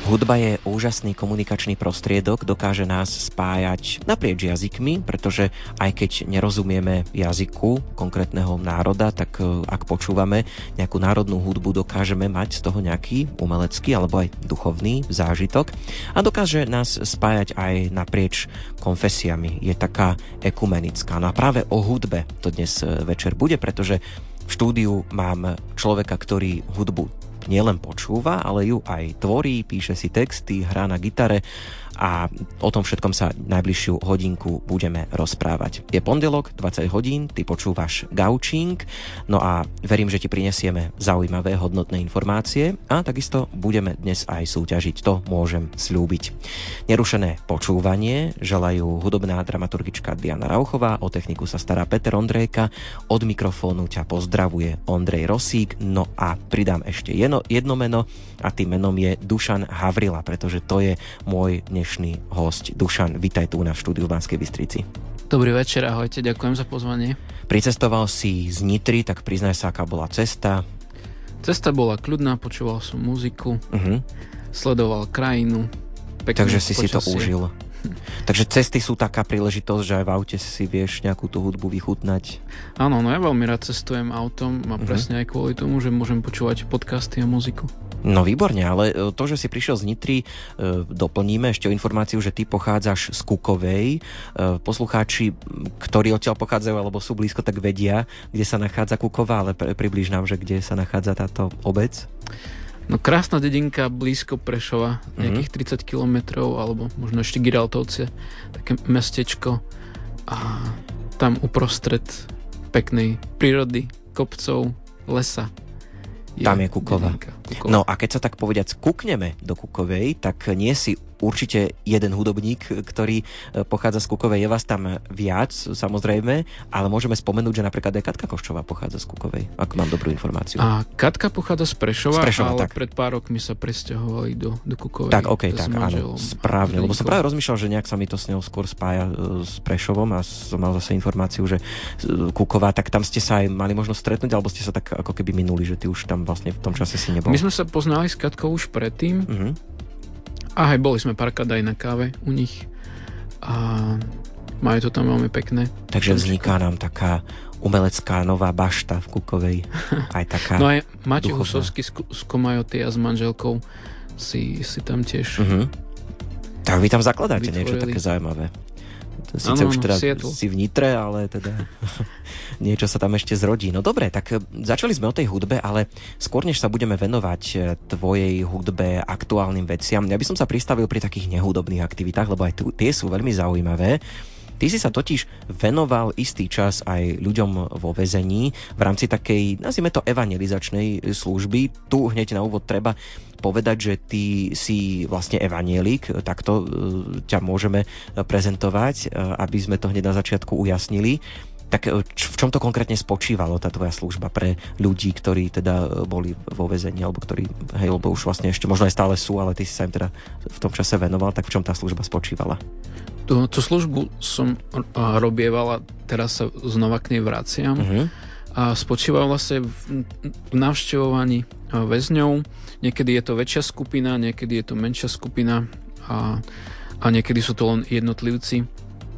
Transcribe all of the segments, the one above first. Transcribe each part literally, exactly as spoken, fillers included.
Hudba je úžasný komunikačný prostriedok, dokáže nás spájať naprieč jazykmi, pretože aj keď nerozumieme jazyku konkrétneho národa, tak ak počúvame nejakú národnú hudbu, dokážeme mať z toho nejaký umelecký alebo aj duchovný zážitok a dokáže nás spájať aj naprieč konfesiami. Je taká ekumenická. No a práve o hudbe to dnes večer bude, pretože v štúdiu mám človeka, ktorý hudbu nielen počúva, ale ju aj tvorí, píše si texty, hrá na gitare a o tom všetkom sa najbližšiu hodinku budeme rozprávať. Je pondelok, dvadsať hodín, ty počúvaš Gaučing, no a verím, že ti prinesieme zaujímavé, hodnotné informácie a takisto budeme dnes aj súťažiť, to môžem sľúbiť. Nerušené počúvanie želajú hudobná dramaturgička Diana Rauchová, o techniku sa stará Peter Ondrejka, od mikrofónu ťa pozdravuje Ondrej Rosík, no a pridám ešte jedno, jedno meno a tým menom je Dušan Havrila, pretože to je môj dnešný hosť. Dušan, vítaj tu na štúdiu v Banskej Bystrici. Dobrý večer, ahojte, ďakujem za pozvanie. Pricestoval si z Nitry, tak priznaj sa, aká bola cesta. Cesta bola kľudná, počúval som muziku, uh-huh. sledoval krajinu. Takže si počasie. Si to užil. Takže cesty sú taká príležitosť, že aj v aute si vieš nejakú tú hudbu vychutnať. Áno, no ja veľmi rád cestujem autom a presne uh-huh. aj kvôli tomu, že môžem počúvať podcasty a muziku. No výborne, ale to, že si prišiel z Nitry, doplníme ešte o informáciu, že ty pochádzaš z Kukovej. Poslucháči, ktorí odtiaľ pochádzajú alebo sú blízko, tak vedia, kde sa nachádza Kukova, ale približ nám, že kde sa nachádza táto obec. No krásna dedinka blízko Prešova, nejakých mm-hmm. tridsať kilometrov, alebo možno ešte Giraltovce, také mestečko a tam uprostred peknej prírody, kopcov, lesa. Je tam je Kukova. Kukova. No a keď sa tak povediac kúkneme do Kukovej, tak nie si určite jeden hudobník, ktorý pochádza z Kukovej. Je vás tam viac, samozrejme, ale môžeme spomenúť, že napríklad aj Katka Koščová pochádza z Kukovej, ak mám dobrú informáciu. A Katka pochádza z Prešova, z Prešova ale tak. pred pár rokmi sa presťahovali do, do Kukovej. Tak, okej, okay, tak, áno, správne. Lebo som práve rozmýšľal, že nejak sa mi to s ňou skôr spája s Prešovom a som mal zase informáciu, že Kuková, tak tam ste sa aj mali možnosť stretnúť, alebo ste sa tak ako keby minuli, že ty už tam vlastne v tom čase si nebol. My sme sa poznali s Katkou už predtým. Uh-huh. A aj boli sme párkrát aj na káve u nich a majú to tam veľmi pekné. Takže vzniká nám taká umelecká nová bašta v Kukovej. Aj taká no aj Matej Husovský z, z Komajoty a s manželkou si, si tam tiež uh-huh. Tak vy tam zakladáte vytvorili. Niečo také zaujímavé. Sice ano, už teda Seattle. Si v Nitre, ale teda niečo sa tam ešte zrodí. No dobre, tak začali sme o tej hudbe, ale skôr než sa budeme venovať tvojej hudbe, aktuálnym veciam, ja by som sa pristavil pri takých nehudobných aktivitách, lebo aj tie sú veľmi zaujímavé. Ty si sa totiž venoval istý čas aj ľuďom vo väzení v rámci takej, nazvime to, evangelizačnej služby. Tu hneď na úvod treba povedať, že ty si vlastne evanjelik, takto ťa môžeme prezentovať, aby sme to hneď na začiatku ujasnili. Tak v čom to konkrétne spočívalo, tá tvoja služba pre ľudí, ktorí teda boli vo väzení, alebo ktorí, hej, lebo už vlastne ešte možno aj stále sú, ale ty si sa im teda v tom čase venoval, tak v čom tá služba spočívala? Tú, tú službu som robieval a teraz sa znova k nej vraciam. Uh-huh. A spočíva vlastne v, v navštevovaní väzňov. Niekedy je to väčšia skupina, niekedy je to menšia skupina a, a niekedy sú to len jednotlivci.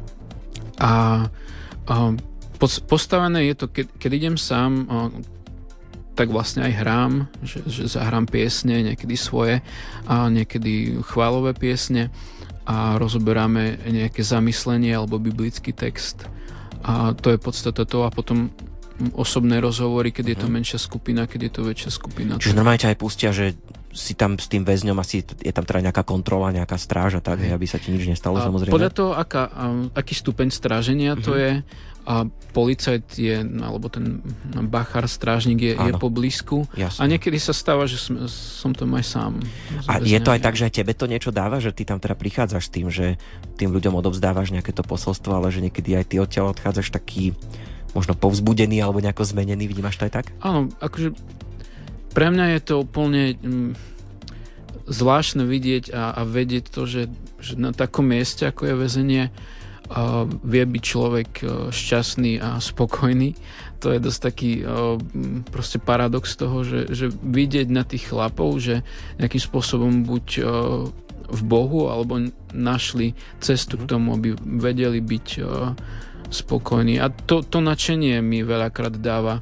A, a postavené je to, keď, keď idem sám, tak vlastne aj hrám, že, že zahrám piesne, niekedy svoje a niekedy chválové piesne a rozoberáme nejaké zamyslenie alebo biblický text. A to je podstata toho a potom osobné rozhovory, keď je to menšia skupina, keď je to väčšia skupina. Čiže normálne ťa aj pustia, že si tam s tým väzňom, asi je tam teda nejaká kontrola, nejaká stráž a tak, aby sa ti nič nestalo, a samozrejme. Podľa toho, aká, aký stupeň stráženia uh-huh. to je, a policajt je, alebo ten bachár, strážnik je, je po blízku. Jasne. A niekedy sa stáva, že som, som tam aj sám. A je to aj tak, že aj tebe to niečo dáva, že ty tam teda prichádzaš s tým, že tým ľuďom odovzdávaš nejaké to posolstvo, ale že niekedy aj ty odtiaľ odchádzaš taký možno povzbudený alebo nejako zmenený, vnímaš to aj tak? Áno, akože pre mňa je to úplne mm, zvláštne vidieť a, a vedieť to, že, že na takom mieste, ako je väzenie, uh, vie byť človek uh, šťastný a spokojný. To je dosť taký uh, proste paradox toho, že, že vidieť na tých chlapov, že nejakým spôsobom buď uh, v Bohu, alebo našli cestu k tomu, aby vedeli byť uh, spokojní. A to, to nadšenie mi veľakrát dáva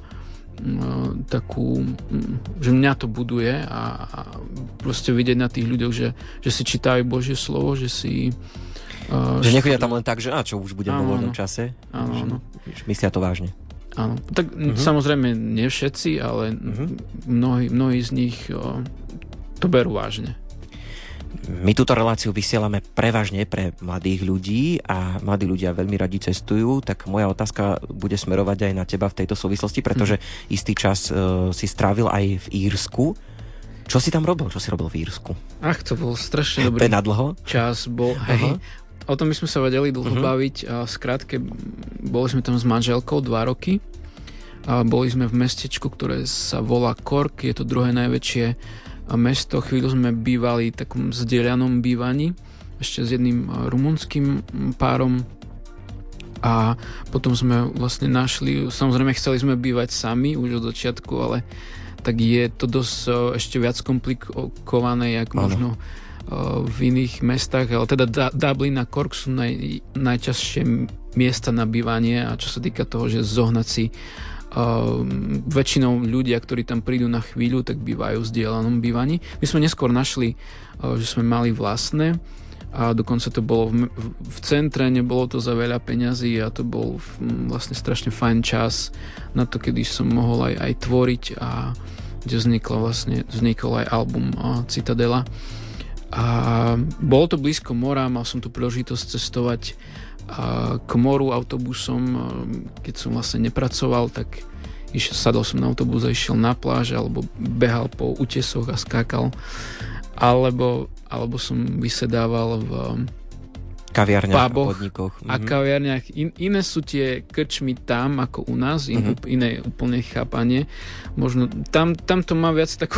takú, že mňa to buduje a, a proste vidieť na tých ľuďoch, že, že si čítajú Božie slovo, že si uh, že nechodia tam len tak, že a čo už budem vo voľnom čase, áno, áno. Myslia to vážne. Áno, tak uh-huh. samozrejme nie všetci, ale uh-huh. mnohí, mnohí z nich uh, to berú vážne. My túto reláciu vysielame prevažne pre mladých ľudí a mladí ľudia veľmi radi cestujú, tak moja otázka bude smerovať aj na teba v tejto súvislosti, pretože mm. istý čas uh, si strávil aj v Írsku. Čo si tam robil? Čo si robil v Írsku? Ach, to bol strašne dobrý nadlho? čas. Bol, hej, uh-huh. O tom by sme sa vedeli dlho uh-huh. baviť. A skrátke, boli sme tam s manželkou dva roky. A boli sme v mestečku, ktoré sa volá Cork. Je to druhé najväčšie mesto. Chvíľu sme bývali v takom zdieľanom bývaní ešte s jedným rumunským párom a potom sme vlastne našli, samozrejme chceli sme bývať sami už od začiatku, ale tak je to dosť ešte viac komplikované jak možno v iných mestách, ale teda Dublin a Cork sú naj, najčastšie miesta na bývanie a čo sa týka toho, že zohnať si Uh, väčšinou ľudia, ktorí tam prídu na chvíľu, tak bývajú v zdieľanom bývaní. My sme neskôr našli, uh, že sme mali vlastné a dokonca to bolo v, v centre, nebolo to za veľa peňazí a to bol v, vlastne strašne fajn čas na to, kedy som mohol aj, aj tvoriť a kde vzniklo vlastne, vznikol aj album uh, Citadela. A bolo to blízko mora, mal som tu príležitosť cestovať a k moru autobusom, keď som vlastne nepracoval, tak išiel, sadol som na autobus a išiel na pláž alebo behal po útesoch a skákal alebo, alebo som vysedával v kaviarniach a podnikoch a kaviarniach. In, iné sú tie krčmy tam ako u nás, in, mm-hmm. iné úplne chápanie, možno tam, tam to má viac takú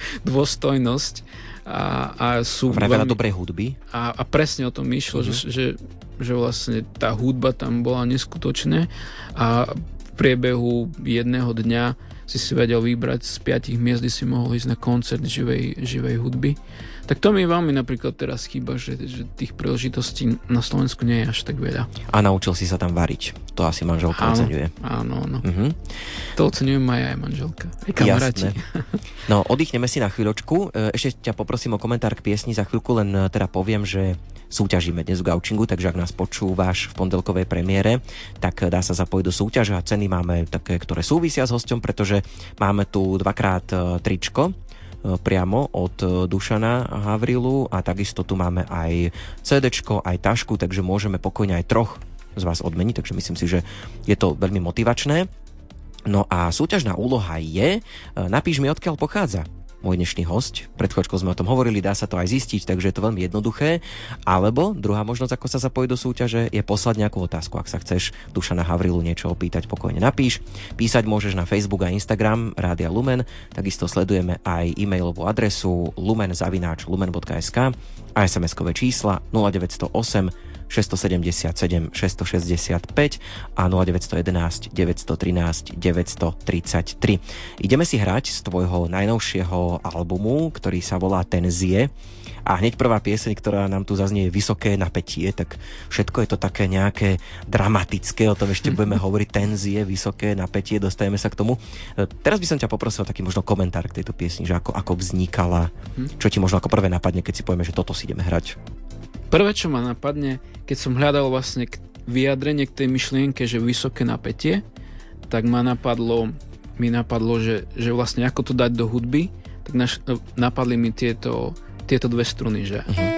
dôstojnosť a, a sú vraj veľa dobrej hudby a, a presne o tom išlo, mm-hmm. že, že že vlastne tá hudba tam bola neskutočná a v priebehu jedného dňa si si vedel vybrať z piatich miest, kde si mohol ísť na koncert živej, živej hudby. Tak to mi veľmi napríklad teraz chýba, že, že tých príležitostí na Slovensku nie je až tak veľa. A naučil si sa tam variť. To asi manželka áno, oceňuje. Áno, áno. Uh-huh. To oceňujem aj aj manželka. Aj kamaráti. No, oddychneme si na chvíľočku. Ešte ťa poprosím o komentár k piesni. Za chvíľku len teda poviem, že súťažíme dnes v Gaučingu, takže ak nás počúvaš v pondelkovej premiére, tak dá sa zapojiť do súťaže a ceny máme také, ktoré súvisia s hosťom, pretože máme tu dvakrát tričko priamo od Dušana Havrilu a takisto tu máme aj cédečko, aj tašku, takže môžeme pokojne aj troch z vás odmeniť, takže myslím si, že je to veľmi motivačné. No a súťažná úloha je, napíš mi, odkiaľ pochádza môj dnešný hosť. Pred chvíľočkou sme o tom hovorili, dá sa to aj zistiť, takže je to veľmi jednoduché. Alebo druhá možnosť, ako sa zapojiť do súťaže, je poslať nejakú otázku. Ak sa chceš Dušana Havrilu niečo opýtať, pokojne napíš. Písať môžeš na Facebook a Instagram Rádia Lumen. Takisto sledujeme aj e-mailovú adresu lumen zavináč lumen bodka es ká a es em eskové čísla nula deväť nula osem šesť sedem sedem šesť šesť päť a nula deväť jeden jedna deväť jedna tri deväť tri tri. Ideme si hrať z tvojho najnovšieho albumu, ktorý sa volá Tenzie. A hneď prvá pieseň, ktorá nám tu zaznie, je Vysoké napätie, tak všetko je to také nejaké dramatické, o tom ešte budeme hovoriť, tenzie, vysoké napätie, dostajeme sa k tomu. Teraz by som ťa poprosil taký možno komentár k tejto piesni, že ako, ako vznikala, čo ti možno ako prvé napadne, keď si povieme, že toto si ideme hrať. Prvé, čo ma napadne, keď som hľadal vlastne vyjadrenie k tej myšlienke, že vysoké napätie, tak ma napadlo, mi napadlo, že, že vlastne ako to dať do hudby, tak naš, napadli mi tieto, tieto dve struny, že... Uh-huh.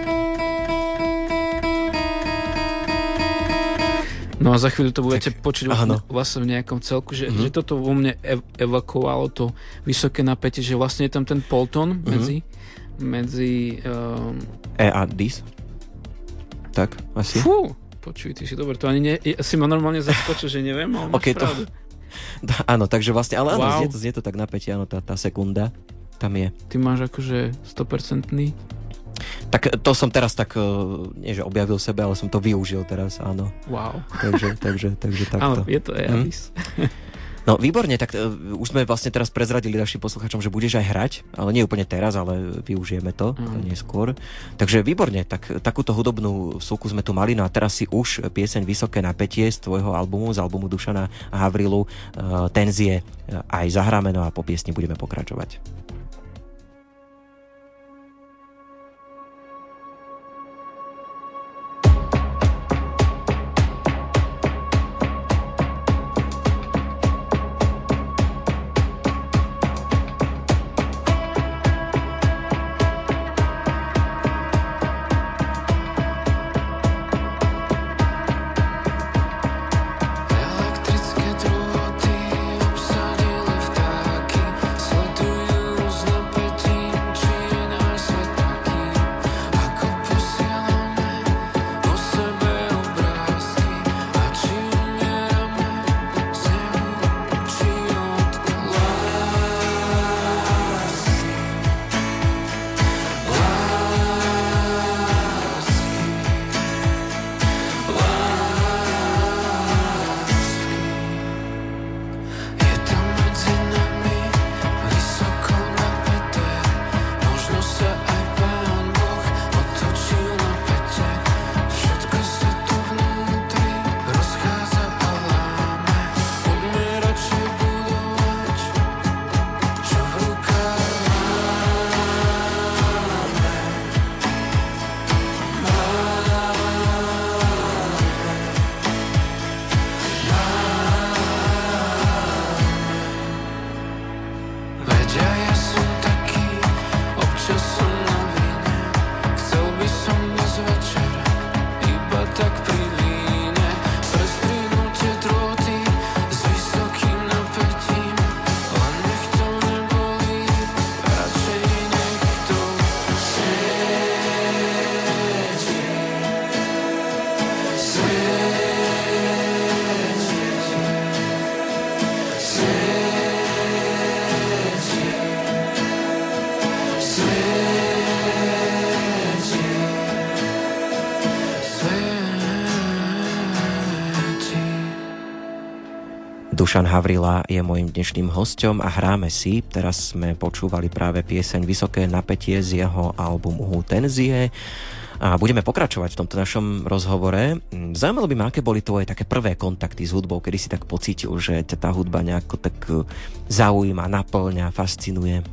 No a za chvíľu to budete tak počuť vlastne v nejakom celku, že, uh-huh. že toto vo mne ev- evakuovalo to vysoké napätie, že vlastne je tam ten poltón uh-huh. medzi medzi... Um... E a dis? Tak, asi. Fú, počuj, ty si dobre, to ani ne, si ma normálne zaskočil, že neviem, ale máš okay, pravdu. To, áno, takže vlastne, ale áno, wow. znie, to, znie to tak napätie, áno, tá, tá sekunda tam je. Ty máš akože sto percent Tak to som teraz tak, nie že objavil sebe, ale som to využil teraz, áno. Wow. Takže, takže, takže takto. Áno, je to Eabis. Hm? No výborne, tak uh, už sme vlastne teraz prezradili našim posluchačom, že budeš aj hrať, ale nie úplne teraz, ale využijeme to mm. neskôr. Takže výborne, tak takúto hudobnú súku sme tu mali, no a teraz si už pieseň Vysoké napätie z tvojho albumu, z albumu Dušana Havrilu, uh, Tenzie uh, aj zahráme, no a po piesni budeme pokračovať. Dušan Havrila je môjim dnešným hosťom a hráme si. Teraz sme počúvali práve pieseň Vysoké napätie z jeho albumu Tenzie a budeme pokračovať v tomto našom rozhovore. Zaujímalo by ma, aké boli tvoje také prvé kontakty s hudbou, kedy si tak pocítil, že ťa tá hudba nejako tak zaujíma, naplňa, fascinuje?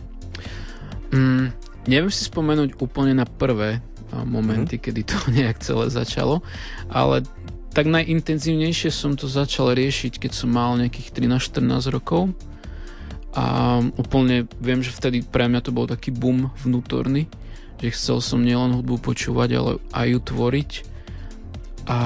Mm, neviem si spomenúť úplne na prvé momenty, mm. kedy to nejak celé začalo, ale tak najintenzívnejšie som to začal riešiť, keď som mal nejakých trinásť štrnásť rokov a úplne viem, že vtedy pre mňa to bol taký boom vnútorný, že chcel som nielen hudbu počúvať, ale aj ju tvoriť a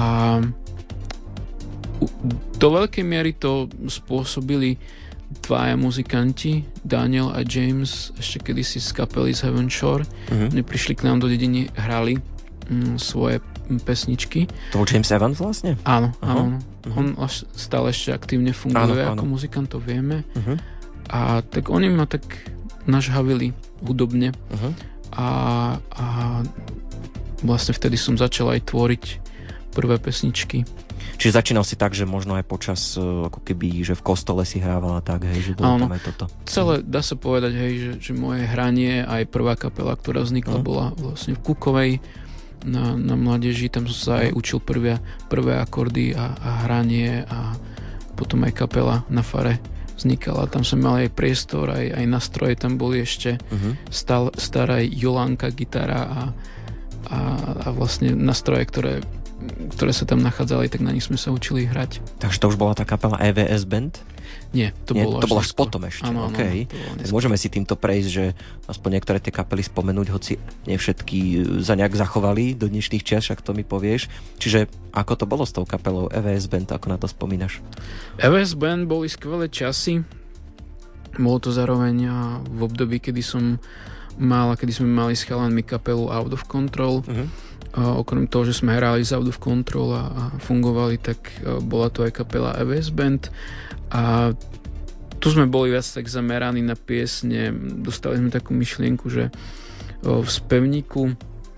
do veľkej miery to spôsobili dvaja muzikanti, Daniel a James, ešte kedysi z kapely z Heaven Shore. Mm-hmm. Oni prišli k nám do dediny, hrali mm, svoje pesničky. To bol James Evans vlastne? Áno, áno. Uh-huh. On stále ešte aktívne funguje áno, ako áno. muzikant, to vieme. Uh-huh. A tak oni ma tak nažhavili hudobne uh-huh. a, a vlastne vtedy som začal aj tvoriť prvé pesničky. Čiže začínal si tak, že možno aj počas, ako keby, že v kostole si hrávala tak, hej, že bolo tam aj toto. Celé, dá sa povedať, hej, že, že moje hranie, aj prvá kapela, ktorá vznikla, uh-huh. bola vlastne v Kukovej, Na, na mládeži, tam som sa aj učil prvé, prvé akordy a, a hranie a potom aj kapela na fare vznikala. Tam som mal aj priestor, aj, aj nástroje tam boli ešte uh-huh. stal, stará Jolánka gitara a, a, a vlastne nástroje, ktoré, ktoré sa tam nachádzali, tak na nich sme sa učili hrať. Takže to už bola tá kapela é vé es Band? Nie, to Nie, bolo to až, bolo až potom ešte. Áno, okay. áno, tak môžeme si týmto prejsť, že aspoň niektoré tie kapely spomenúť, hoci nie všetky za nejak zachovali do dnešných čias, však to mi povieš. Čiže ako to bolo s tou kapelou é vé es Band, ako na to spomínaš? é vé es Band boli skvelé časy. Bolo to zároveň v období, kedy som mal, kedy sme mali s chalanmi kapelu Out of Control. Uh-huh. A okrem toho, že sme hrali z Out of Control a, a fungovali, tak bola to aj kapela é vé es Band. A tu sme boli viac tak zameraní na piesne. Dostali sme takú myšlienku, že v spevníku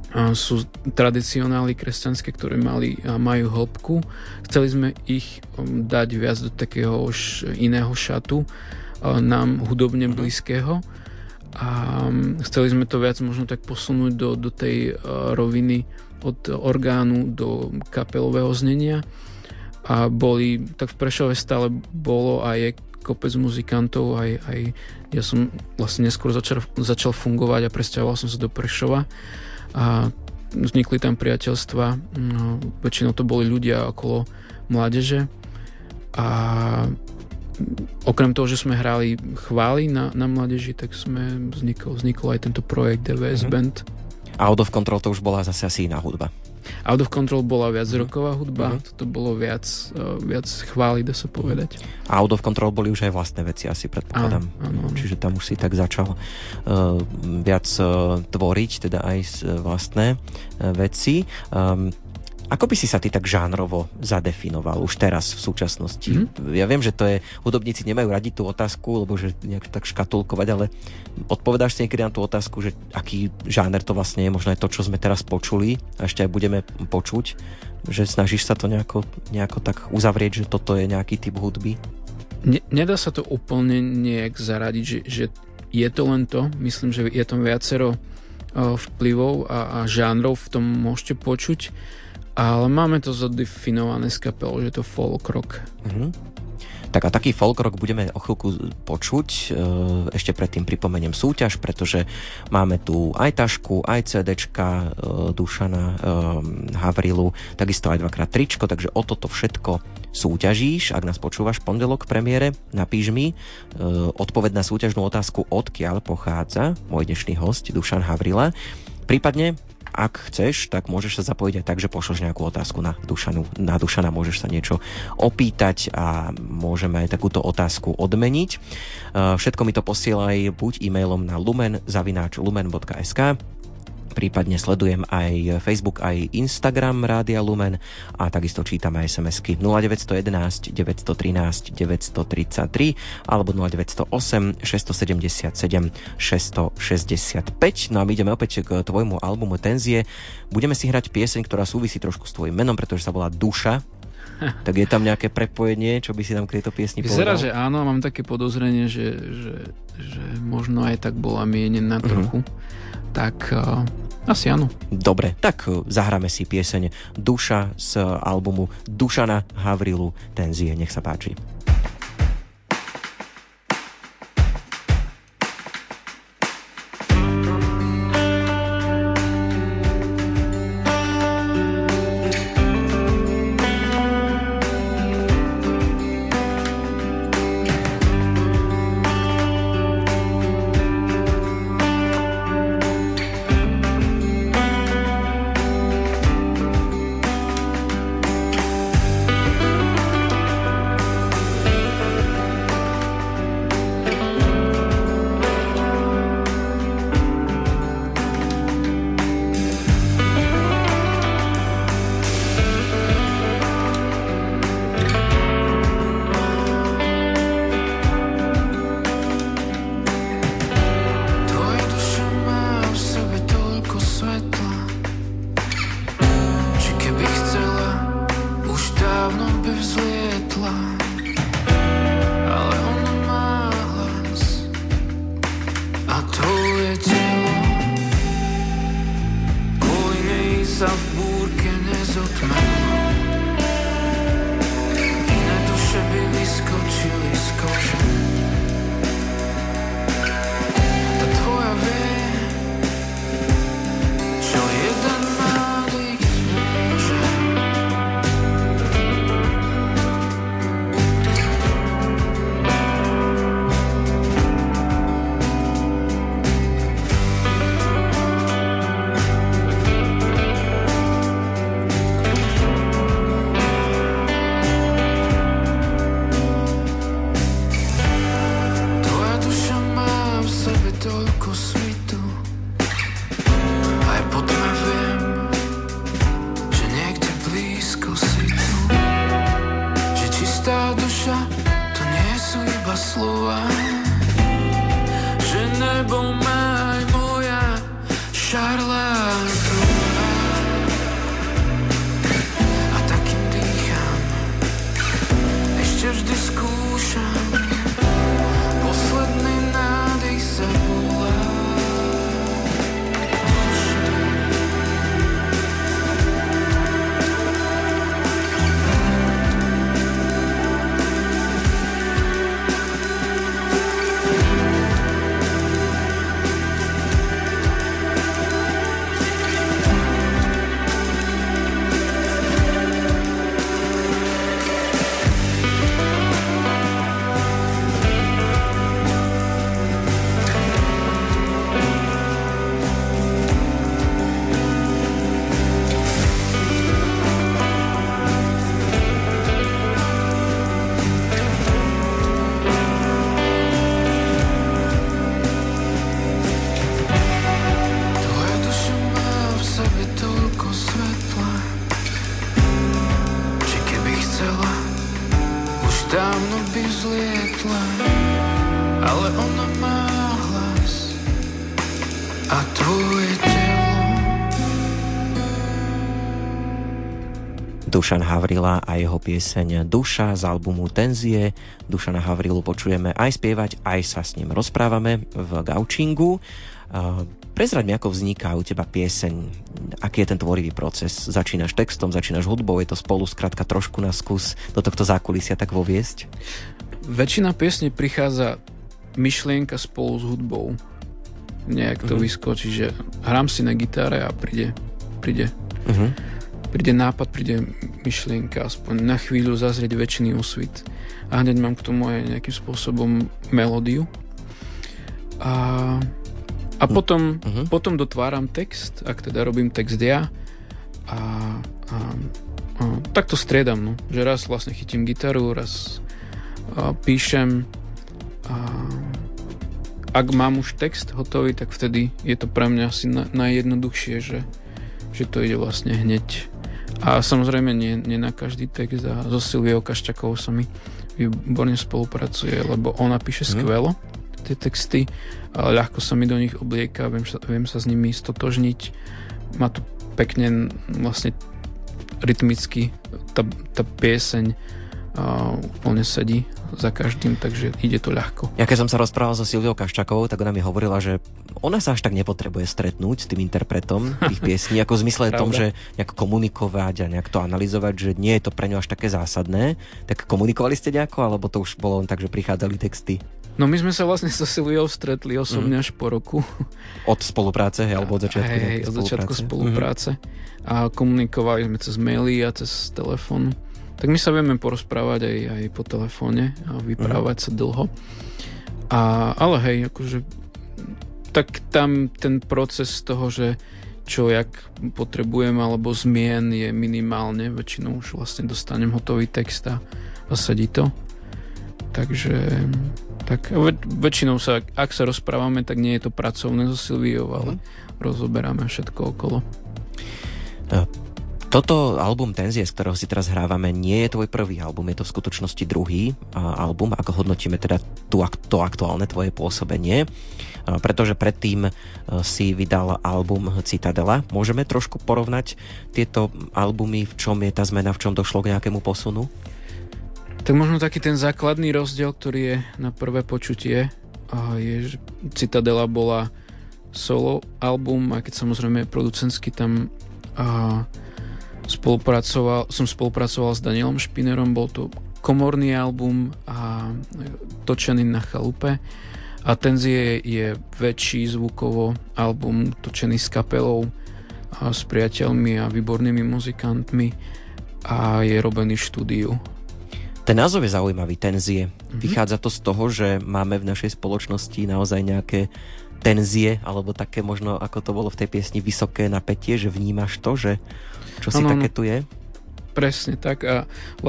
sú tradicionály kresťanské, ktoré mali a majú hĺbku. Chceli sme ich dať viac do takého už iného šatu, nám hudobne blízkeho, a chceli sme to viac možno tak posunúť do, do tej roviny od orgánu do kapelového znenia. A boli, tak v Prešove stále bolo a je kopec muzikantov, aj, aj ja som vlastne neskôr začal, začal fungovať a presťahoval som sa do Prešova a vznikli tam priateľstva, no, väčšinou to boli ľudia okolo mládeže a okrem toho, že sme hrali chvály na, na mládeži, tak sme vznikol, vznikol aj tento projekt dé vé es mm-hmm. Band. Out of Control to už bola zase asi iná hudba. Out of Control bola viac rocková hudba, mm-hmm. toto bolo viac, uh, viac chvály, dá sa povedať. A Out of Control boli už aj vlastné veci, asi predpokladám. Áno, áno. Čiže tam už si tak začal uh, viac uh, tvoriť, teda aj vlastné uh, veci. Um, Ako by si sa ty tak žánrovo zadefinoval už teraz v súčasnosti? Mm-hmm. Ja viem, že to je, hudobníci nemajú radi tú otázku, lebo že nejak tak škatulkovať, ale odpovedáš si niekedy na tú otázku, že aký žáner to vlastne je, možno aj to, čo sme teraz počuli a ešte aj budeme počuť, že snažíš sa to nejako, nejako tak uzavrieť, že toto je nejaký typ hudby? Ne, nedá sa to úplne nejak zaradiť, že, že je to len to. Myslím, že je tam viacero uh, vplyvov a, a žánrov v tom môžete počuť. Ale máme to zadefinované z kapelou, že to folk rock. Mm-hmm. Tak a taký folk rock budeme o chvíľku počuť. Ešte predtým pripomeniem súťaž, pretože máme tu aj tašku, aj CDčka Dušana Havrilu, takisto aj dvakrát tričko, takže o toto všetko súťažíš. Ak nás počúvaš pondelok v premiére, napíš mi odpoveď na súťažnú otázku, odkiaľ pochádza môj dnešný hosť Dušan Havrila. Prípadne ak chceš, tak môžeš sa zapojiť aj tak, že pošleš nejakú otázku na Dušanu. Na Dušana môžeš sa niečo opýtať a môžeme aj takúto otázku odmeniť. Všetko mi to posielaj buď e-mailom na lumen zavináč lumen bodka es ká, prípadne sledujem aj Facebook, aj Instagram Rádia Lumen a takisto čítam aj es em esky nula deväť jedna jedna, deväť jedna tri, deväť tri tri alebo nula deväť nula osem, šesť sedem sedem, šesť šesť päť. No a my ideme opäť k tvojmu albumu Tenzie. Budeme si hrať pieseň, ktorá súvisí trošku s tvojim menom, pretože sa volá Duša. Tak je tam nejaké prepojenie, čo by si tam k tejto piesni povedal? Vyzerá, že áno, mám také podozrenie, že, že, že možno aj tak bola mienená trochu. Mm-hmm. Tak uh, asi áno. Dobre, tak zahráme si pieseň Duša z albumu Dušana Havrilu Tenzie. Nech sa páči. Nebo má aj moja šarlátka. a tvoje telo. Dušan Havrila a jeho pieseň Duša z albumu Tenzie. Dušana Havrilu počujeme aj spievať, aj sa s ním rozprávame v gaučingu. Prezraď mi, ako vzniká u teba pieseň, aký je ten tvorivý proces. Začínaš textom, začínaš hudbou, je to spolu, skrátka trošku na skús do tohto zákulisia tak voviesť? Väčšina piesne prichádza myšlienka spolu s hudbou. Nejak to uh-huh. vyskočí, že hrám si na gitare a príde príde uh-huh. príde nápad, príde myšlienka, aspoň na chvíľu zazrieť väčšiný úsvit. A hneď mám k tomu aj nejakým spôsobom melódiu. A, a potom, uh-huh. potom dotváram text, ak teda robím text ja. A, a, a tak to striedam, no. Že raz vlastne chytím gitaru, raz a, píšem. A, ak mám už text hotový, tak vtedy je to pre mňa asi na, najjednoduchšie, že, že to ide vlastne hneď. A samozrejme nie, nie na každý text a so Silviou Kaščakovou sa mi výborne spolupracuje, lebo ona píše mm. skvelo tie texty, ale ľahko sa mi do nich oblieka, viem sa, viem sa s nimi stotožniť. Má to pekne vlastne rytmicky tá, tá pieseň a úplne sedí za každým, takže ide to ľahko. Ja keď som sa rozprával so Silviou Kaščakovou, tak ona mi hovorila, že ona sa až tak nepotrebuje stretnúť s tým interpretom tých piesní, ako v zmysle tom, že nejak komunikovať a nejak to analyzovať, že nie je to pre ňu až také zásadné. Tak komunikovali ste nejako, alebo to už bolo len tak, že prichádzali texty? No my sme sa vlastne so Silviou stretli osobne mm. až po roku. Od spolupráce, alebo od začiatku? Hej, od začiatku spolupráce. Mm-hmm. A komunikovali sme cez maily a cez telefón. Tak my sa vieme porozprávať aj, aj po telefóne a vyprávať uh-huh. sa dlho. A, ale hej, akože tak tam ten proces toho, že čo jak potrebujem alebo zmien je minimálne. Väčšinou už vlastne dostanem hotový text a, a sedí to. Takže tak väč- väčšinou sa, ak sa rozprávame, tak nie je to pracovné so Silviou, ale uh-huh. rozoberáme všetko okolo. Uh. Toto album Tenzie, z ktorého si teraz hrávame, nie je tvoj prvý album, je to v skutočnosti druhý album, ako hodnotíme teda tú, to aktuálne tvoje pôsobenie, pretože predtým si vydal album Citadela. Môžeme trošku porovnať tieto albumy, v čom je tá zmena, v čom došlo k nejakému posunu? Tak možno taký ten základný rozdiel, ktorý je na prvé počutie, je, že Citadela bola solo album, aj keď samozrejme producentsky tam a, Spolupracoval, som spolupracoval s Danielom Špinerom, bol to komorný album a točený na chalupe. A Tenzie je väčší zvukovo album točený s kapelou, a s priateľmi a výbornými muzikantmi a je robený v štúdiu. Ten názov je zaujímavý, Tenzie. Mm-hmm. Vychádza to z toho, že máme v našej spoločnosti naozaj nejaké tenzie, alebo také možno, ako to bolo v tej piesni, vysoké napätie, že vnímaš to, že čo si ano, také tu je? Presne tak. A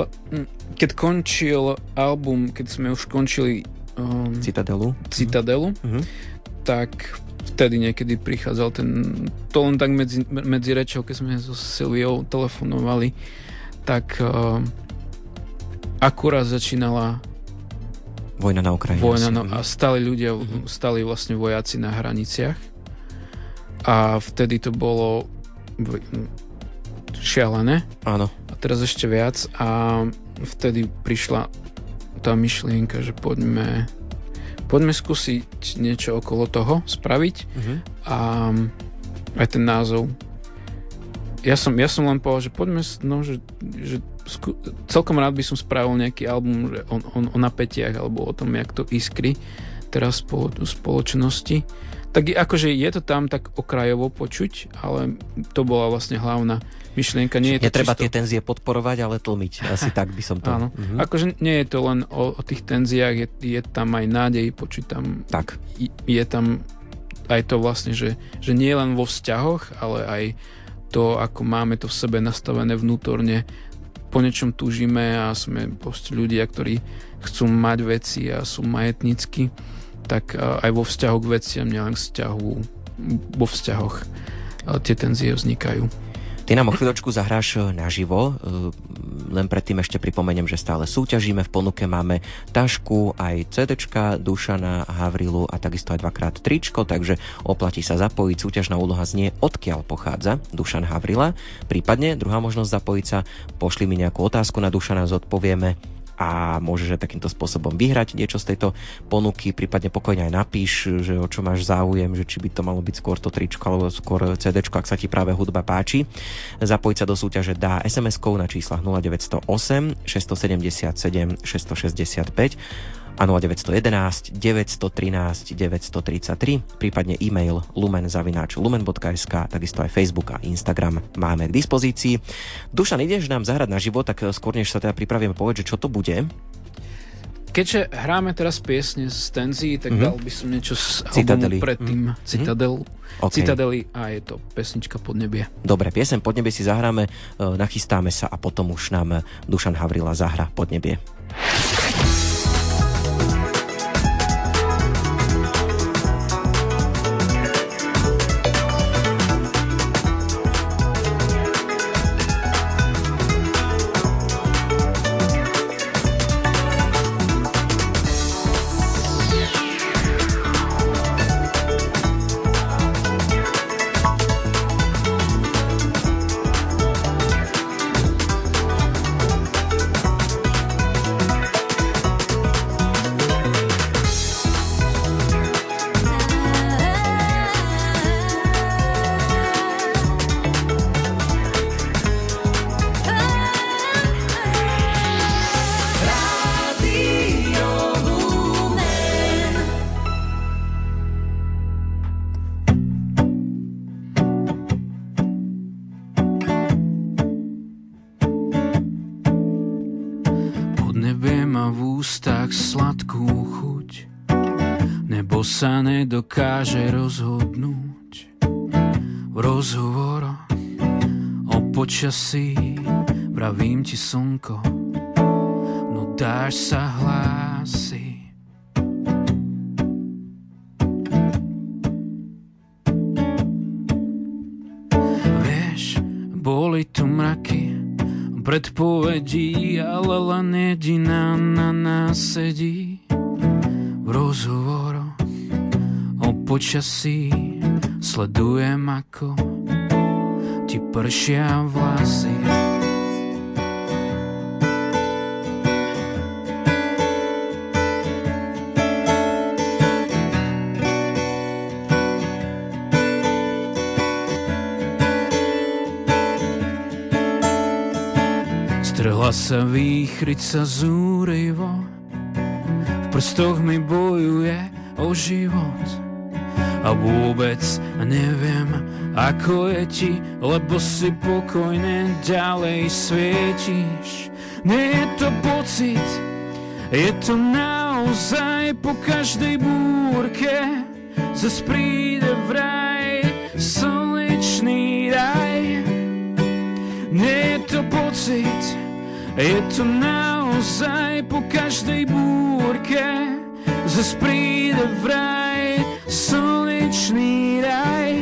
keď končil album, keď sme už končili um, Citadelu, Citadelu uh-huh. tak vtedy niekedy prichádzal ten, to len tak medzi, medzi rečou, keď sme so Silviou telefonovali, tak uh, akurát začínala vojna na Ukrajine. Vojna na, a stáli ľudia, uh-huh. stáli vlastne vojaci na hraniciach a vtedy to bolo šialené. Áno. A teraz ešte viac a vtedy prišla tá myšlienka, že poďme poďme skúsiť niečo okolo toho spraviť uh-huh. a aj ten názov. Ja som, ja som len povedal, že poďme, no, že, že skú, celkom rád by som spravil nejaký album že on, on, o napätiach alebo o tom, jak to iskry teraz po spoločnosti. Tak akože je to tam tak okrajovo počuť, ale to bola vlastne hlavná myšlienka. Nie je to Netreba čisto... tie tenzie podporovať, ale tlmiť. Asi tak by som to... Áno. Mhm. Akože nie je to len o, o tých tenziách, je, je tam aj nádej, počuť tam... Tak. Je, je tam aj to vlastne, že, že nie len vo vzťahoch, ale aj to, ako máme to v sebe nastavené vnútorne, po niečom túžime a sme proste ľudia, ktorí chcú mať veci a sú majetnícky, tak aj vo vzťahu k veciam, nielen k vzťahu, vo vzťahoch tie tenzie vznikajú. Ty nám o chvíľočku zahráš naživo. len predtým ešte pripomeniem, že stále súťažíme. V ponuke máme tašku, aj cédečka Dušana Havrilu a takisto aj dvakrát tričko, takže oplatí sa zapojiť. Súťažná úloha znie, odkiaľ pochádza Dušan Havrila. Prípadne druhá možnosť zapojiť sa, pošli mi nejakú otázku na Dušana, zodpovieme a môžeš aj takýmto spôsobom vyhrať niečo z tejto ponuky, prípadne pokojne aj napíš, že o čo máš záujem, že či by to malo byť skôr to tričko alebo skôr cédečko, ak sa ti práve hudba páči. Zapojiť sa do súťaže dá es em eskou na číslach nula deväť nula osem šesť sedem sedem šesť šesť päť a nula deväť jedna jedna deväť jedna tri deväť tri tri, prípadne e-mail lumen zavináč lumen bodka es ká, takisto aj Facebook a Instagram máme k dispozícii. Dušan, ideš nám zahrať na život, tak skôr než sa teda pripravíme, povedz, že čo to bude? Keďže hráme teraz piesne z Tenzí, tak mm-hmm. dal by som niečo z Citadely. albumu predtým mm-hmm. Citadel, okay. Citadely a je to pesnička Podnebie. Dobre, piesen Podnebie si zahráme, nachystáme sa a potom už nám Dušan Havrila zahra Podnebie. Sa nedokáže rozhodnúť v rozhovoroch o počasí, vravím ti slnko, no dáš sa hlási. Vieš, boli tu mraky predpovedí, ale len jediná na nás sedí v rozhovoroch počasí, sledujem ako ti pršia vlasy. Strhla sa výchrica zúrivo, v prstoch mi bojuje o život. A vôbec neviem, ako je ti, lebo si pokojne ďalej svietíš. Nie je to pocit, je to naozaj po každej búrke zas príde vraj slnečný raj. Nie je to pocit, je to naozaj po každej búrke zas príde vraj slnečný raj.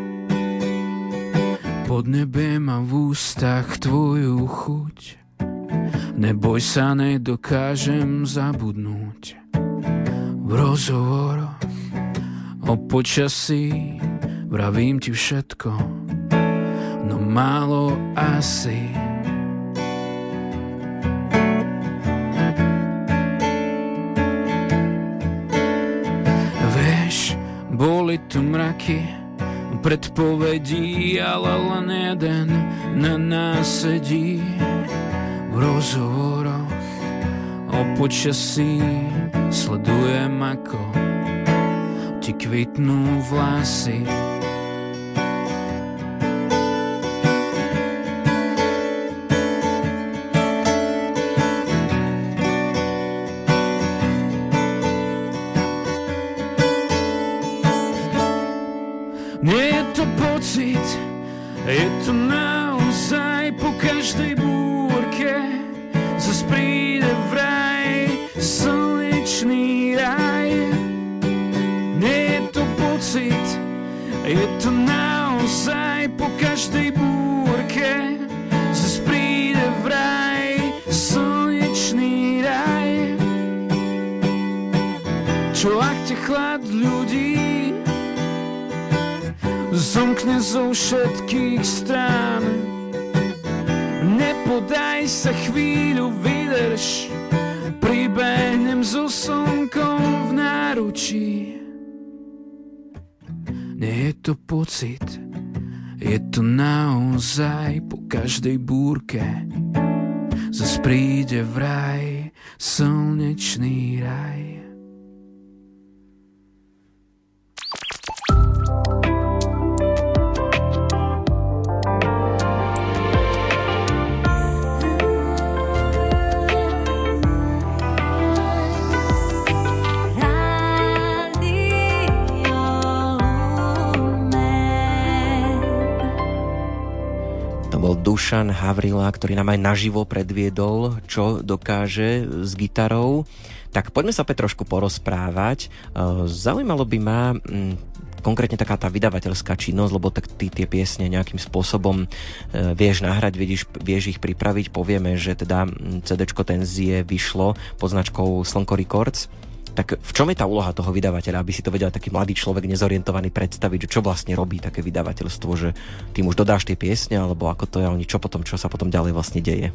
Podnebie má v ústach tvoju chuť, neboj sa, nedokážem zabudnúť. V rozhovoroch o počasí vravím ti všetko, no málo asi. Boli tu mraky predpovedí, ale len jeden na nás sedí v rozhovoroch o počasí. Sledujem, ako ti kvitnú vlasy. Je to naozaj po každej búrke zas príde vraj slnečný raj. Nie je to pocit, je to naozaj po každej búrke zas príde vraj Čo ak te chlad ľudí zomkne zo všetkých strán? Nepodaj sa chvíľu, vydrž, pribehnem so slnkom v náručí. Nie je to pocit, je to naozaj po každej búrke. Zas príde vraj slnečný raj. Dušan Havrila, ktorý nám aj naživo predviedol, čo dokáže s gitarou. Tak poďme sa opäť trošku porozprávať. Zaujímalo by ma konkrétne taká tá vydavateľská činnosť, lebo tak ty tie piesne nejakým spôsobom vieš nahrať, vieš, vieš ich pripraviť. Povieme, že teda CDčko Tenzie vyšlo pod značkou Slnko Records. Tak v čom je tá úloha toho vydavateľa, aby si to vedel taký mladý človek nezorientovaný predstaviť, že čo vlastne robí také vydavateľstvo, že tým už dodáš tie piesne, alebo ako to je, oni čo potom, čo sa potom ďalej vlastne deje?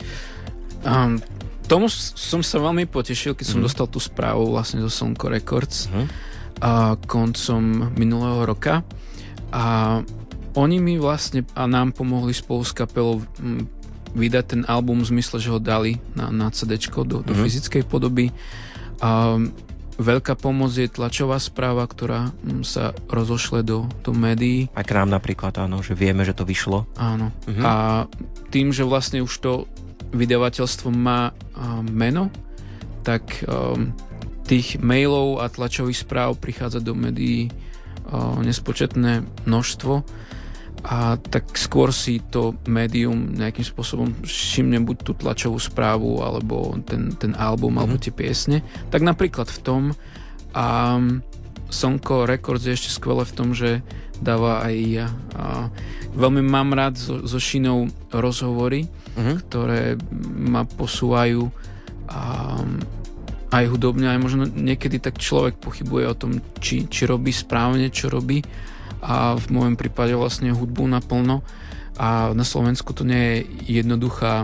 Um, tomu som sa veľmi potešil, keď som mm. dostal tú správu vlastne zo Slnko Records mm. uh, koncom minulého roka a oni mi vlastne a nám pomohli spolu s kapelou um, vydať ten album v zmysle, že ho dali na, na CDčko do, do mm. fyzickej podoby. A veľká pomoc je tlačová správa, ktorá sa rozošle do, do médií. Aj k nám napríklad, áno, že vieme, že to vyšlo. Áno. Uh-huh. A tým, že vlastne už to vydavateľstvo má uh, meno, tak um, tých mailov a tlačových správ prichádza do médií uh, nespočetné množstvo. A tak skôr si to médium nejakým spôsobom všimne buď tú tlačovú správu alebo ten, ten album, mm-hmm. alebo tie piesne. Tak napríklad v tom a Slnko Records je ešte skvelé v tom, že dáva aj ja. A veľmi mám rád so, so Šinou rozhovory, mm-hmm. ktoré ma posúvajú a aj hudobne, aj možno niekedy tak človek pochybuje o tom, či, či robí správne, čo robí. A v môjom prípade vlastne hudbu naplno a na Slovensku to nie je jednoduchá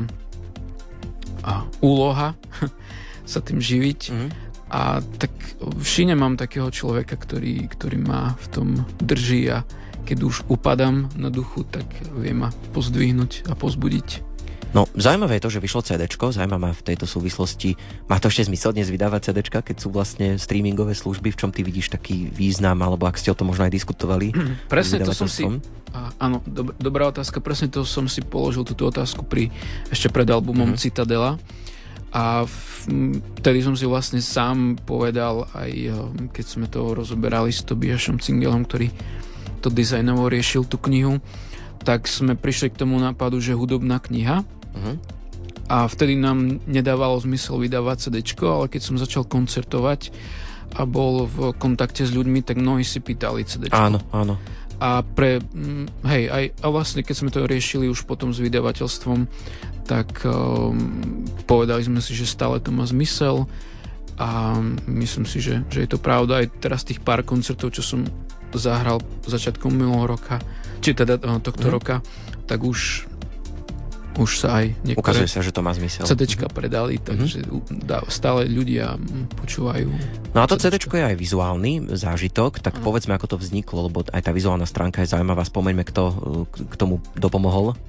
úloha sa tým živiť mm. a tak v Šine mám takého človeka, ktorý, ktorý ma v tom drží a keď už upadám na duchu, tak vie ma pozdvihnúť a pozbudiť. No, zaujímavé je to, že vyšlo CDčko, zaujímavé v tejto súvislosti. Má to ešte zmysel dnes vydávať CDčka, keď sú vlastne streamingové služby? V čom ty vidíš taký význam, alebo ak ste o tom možno aj diskutovali? Presne to som si... A, áno, dob- dobrá otázka. Presne to som si položil túto otázku pri, ešte pred albumom mm-hmm. Citadela. A vtedy som si vlastne sám povedal, aj keď sme to rozoberali s Tobiašom Cingelom, ktorý to dizajnovo riešil, tú knihu, tak sme prišli k tomu nápadu, že hudobná kniha. Uh-huh. A vtedy nám nedávalo zmysel vydávať CDčko, ale keď som začal koncertovať a bol v kontakte s ľuďmi, tak mnohí si pýtali CDčko. Áno, áno. A pre, hej, aj, a vlastne keď sme to riešili už potom s vydavateľstvom, tak um, povedali sme si, že stále to má zmysel a myslím si, že, že je to pravda. Aj teraz tých pár koncertov, čo som zahral začiatkom minulého roka, či teda tohto mm. roka, tak už už sa aj niektoré ukazuje sa, že to má zmysel. CDčka predali, takže mm-hmm. stále ľudia počúvajú. No a to CDčko je aj vizuálny zážitok, tak ano. Povedzme, ako to vzniklo, lebo aj tá vizuálna stránka je zaujímavá. Spomeňme, kto k tomu dopomohol.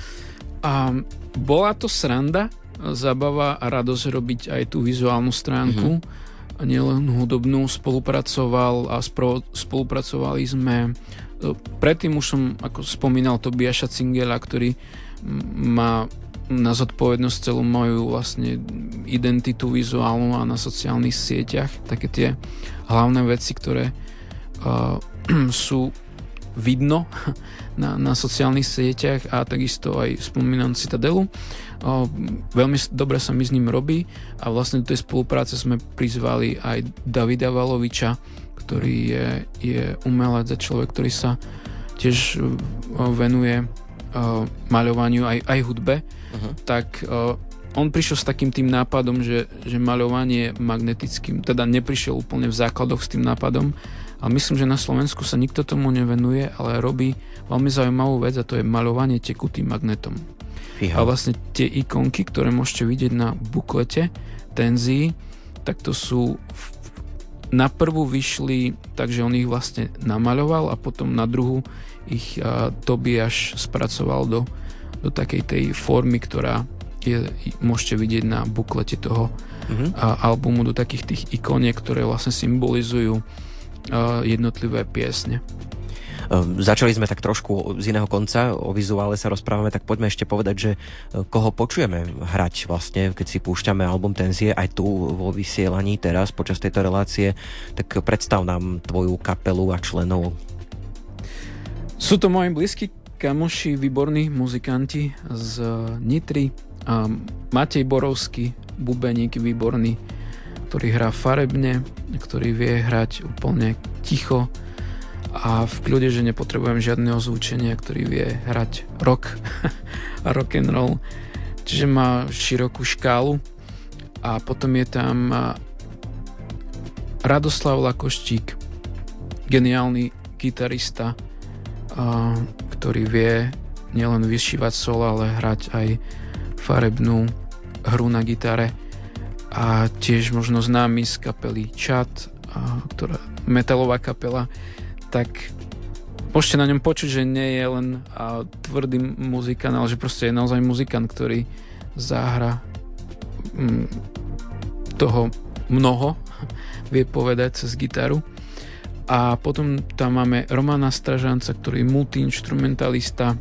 A bola to sranda, zábava a radosť robiť aj tú vizuálnu stránku. Mm-hmm. A nielen hudobnú, spolupracoval a spro, spolupracovali sme. Predtým už som, ako spomínal, Tobiaša Cingela, ktorý má na zodpovednosť celú moju vlastne identitu vizuálnu a na sociálnych sieťach. Také tie hlavné veci, ktoré uh, sú vidno na, na sociálnych sieťach a takisto aj spomínam Citadelu. Uh, veľmi dobre sa mi s ním robí a vlastne do tej spolupráce sme prizvali aj Davida Valoviča, ktorý je, je umelec a človek, ktorý sa tiež uh, venuje Uh, maľovaniu aj, aj hudbe, uh-huh. tak uh, on prišiel s takým tým nápadom, že, že maľovanie magnetickým, teda neprišiel úplne v základoch s tým nápadom, ale myslím, že na Slovensku sa nikto tomu nevenuje, ale robí veľmi zaujímavú vec a to je maľovanie tekutým magnetom. Fíha. A vlastne tie ikonky, ktoré môžete vidieť na buklete Tenzii, tak to sú na prvú vyšli, takže on ich vlastne namaľoval a potom na druhú ich uh, Tobiáš spracoval do, do takej tej formy, ktorá je, môžete vidieť na buklete toho mm-hmm. uh, albumu, do takých tých ikoniek, ktoré vlastne symbolizujú uh, jednotlivé piesne. Začali sme tak trošku z iného konca, o vizuále sa rozprávame, tak poďme ešte povedať, že koho počujeme hrať vlastne, keď si púšťame album Tenzie aj tu vo vysielaní teraz počas tejto relácie, tak predstav nám tvoju kapelu a členov. Sú to moji blízki kamoši, výborní muzikanti z Nitry, a Matej Borovský, bubeník výborný, ktorý hrá farebne, ktorý vie hrať úplne ticho a v kľude, že nepotrebujem žiadne ozvučenia, ktorý vie hrať rock a rock and roll. Čiže má širokú škálu. A potom je tam Radoslav Lakoštík, geniálny gitarista, ktorý vie nielen vyšívať solo, ale hrať aj farebnú hru na gitare. A tiež možno známy z kapely Chat, ktorá metalová kapela, tak môžete na ňom počuť, že nie je len a, tvrdý muzikant, ale že proste je naozaj muzikant, ktorý zahra m, toho mnoho, vie povedať cez gitaru. A potom tam máme Romana Stražanca, ktorý je multiinstrumentalista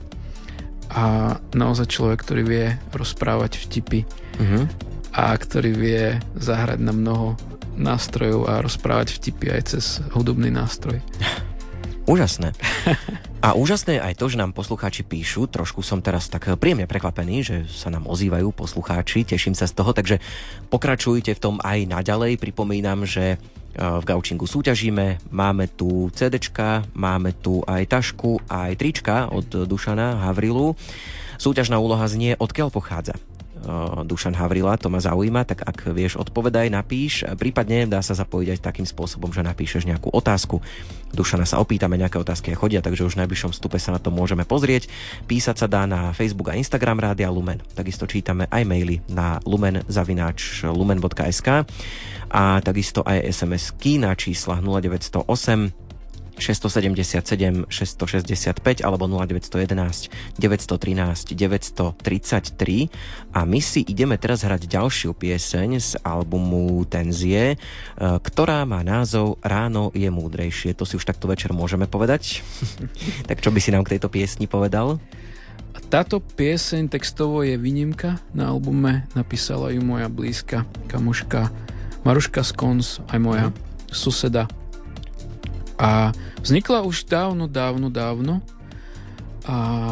a naozaj človek, ktorý vie rozprávať vtipy mm-hmm. a ktorý vie zahrať na mnoho nástrojov a rozprávať vtipy aj cez hudobný nástroj. Úžasné. A úžasné je aj to, že nám poslucháči píšu. Trošku som teraz tak príjemne prekvapený, že sa nám ozývajú poslucháči. Teším sa z toho, takže pokračujte v tom aj naďalej. Pripomínam, že v Gaučingu súťažíme. Máme tu CDčka, máme tu aj tašku, aj trička od Dušana Havrilu. Súťažná úloha znie, odkiaľ pochádza Dušan Havrila, to ma zaujíma, tak ak vieš, odpovedaj, napíš, prípadne dá sa zapojiť aj takým spôsobom, že napíšeš nejakú otázku. Dušana sa opýtame, nejaké otázky chodia, takže už v najbližšom vstupe sa na to môžeme pozrieť. Písať sa dá na Facebook a Instagram Rádia Lumen. Takisto čítame aj maily na lumen zavináč lumen bodka es ká a takisto aj es em esky na číslach nula deväť nula osem šesť sedem sedem šesť šesť päť alebo nula deväť jedna jedna deväť jedna tri deväť tri tri a my si ideme teraz hrať ďalšiu pieseň z albumu Tenzie, ktorá má názov Ráno je múdrejšie. To si už takto večer môžeme povedať. Tak čo by si nám k tejto piesni povedal? Táto pieseň textovo je výnimka na albume, napísala ju moja blízka kamoška Maruška Skons, aj moja mm. suseda. A vznikla už dávno, dávno, dávno. A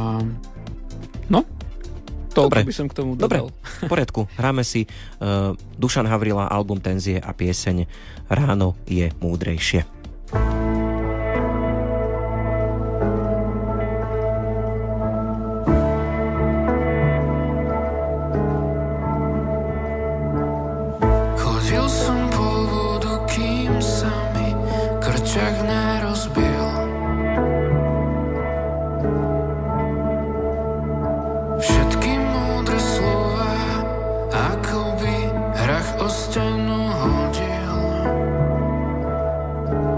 no, toľko by som k tomu dodal. Dobre, v poriadku. Hráme si uh, Dušan Havrila, album Tenzie a pieseň Ráno je múdrejšie. Chodil som po vodu, kým sa mi krčak nerozbil. Všetky múdre slova akoby hrach o stenu hodil.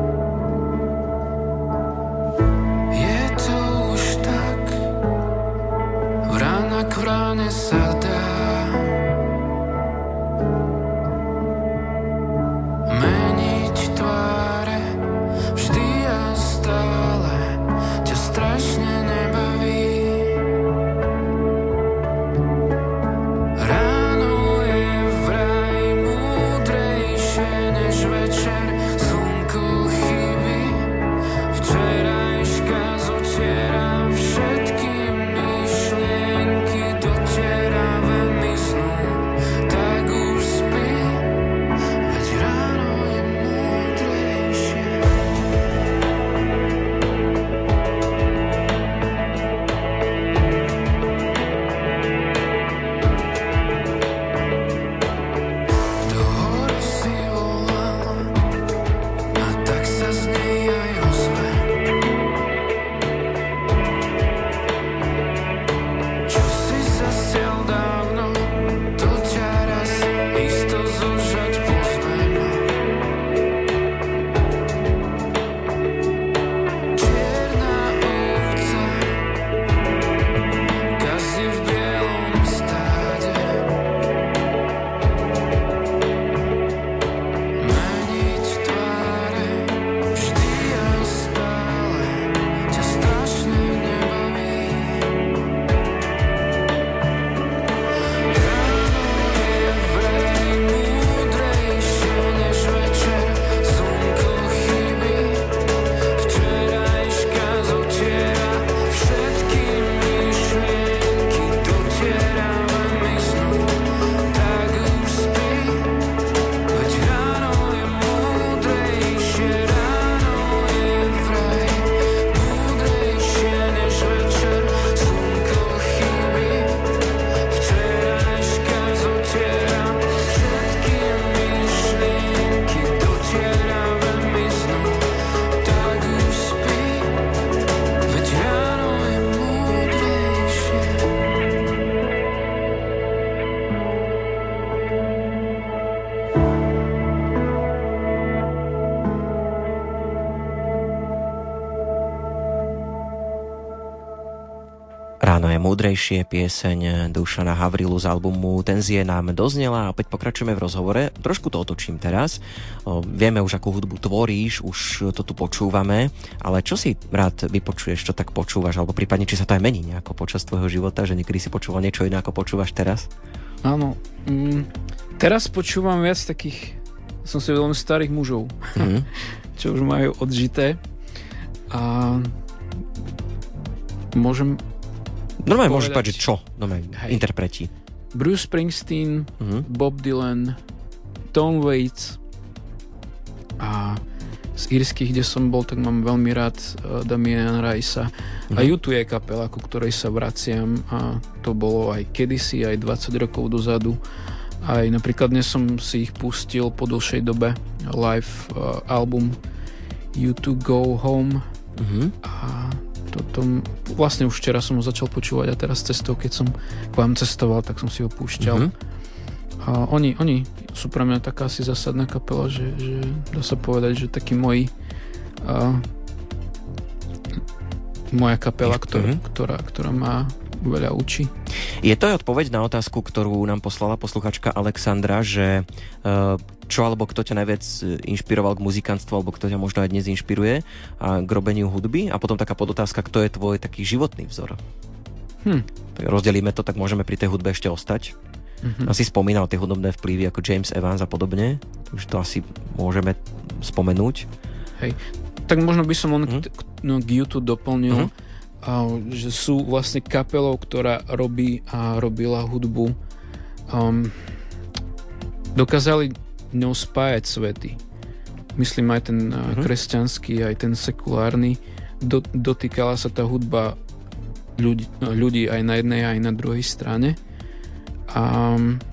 Ráno je múdrejšie, pieseň Dušana Havrilu z albumu Tenzie nám doznela a opäť pokračujeme v rozhovore. Trošku to otočím teraz. O, vieme už, akú hudbu tvoríš, už to tu počúvame, ale čo si rád vypočuješ, čo tak počúvaš, alebo prípadne, či sa to aj mení nejako počas tvojho života, že niekedy si počúval niečo iné, ako počúvaš teraz? Áno. Mm, teraz počúvam viac takých, som si veľmi starých mužov, mm. čo už majú odžité. A môžem normálne môžeš povedať, že čo? Normálne, interpreti. Bruce Springsteen, uh-huh. Bob Dylan, Tom Waits a z írskych, kde som bol, tak mám veľmi rád uh, Damien Ricea. Uh-huh. A U dva je kapela, ku ktorej sa vraciam a to bolo aj kedysi, aj dvadsať rokov dozadu. Aj napríklad dnes som si ich pustil po dlhšej dobe live uh, album U dva Go Home uh-huh. a toto, vlastne už včera som ho začal počúvať a teraz cestou, keď som k vám cestoval, tak som si ho púšťal. Mm-hmm. A oni, oni sú pre mňa taká asi zásadná kapela, že, že dá sa povedať, že taký môj a, moja kapela, ktorá, mm-hmm. ktorá, ktorá má veľa učí. Je to aj odpoveď na otázku, ktorú nám poslala posluchačka Alexandra, že uh, čo alebo kto ťa najviac inšpiroval k muzikantstvu, alebo kto ťa možno aj dnes inšpiruje a k robeniu hudby, a potom taká podotázka, kto je tvoj taký životný vzor. Hm. Rozdelíme to, tak môžeme pri tej hudbe ešte ostať. Mm-hmm. Asi spomínal tie hudobné vplyvy ako James Evans a podobne, už to asi môžeme spomenúť. Hej, tak možno by som len mm-hmm. k, no, k YouTube doplnil, mm-hmm. a, že sú vlastne kapelou, ktorá robí a robila hudbu. Um, dokázali ňou spájať svety. Myslím aj ten uh-huh. kresťanský, aj ten sekulárny. Do, dotýkala sa tá hudba ľudí, ľudí aj na jednej, aj na druhej strane. A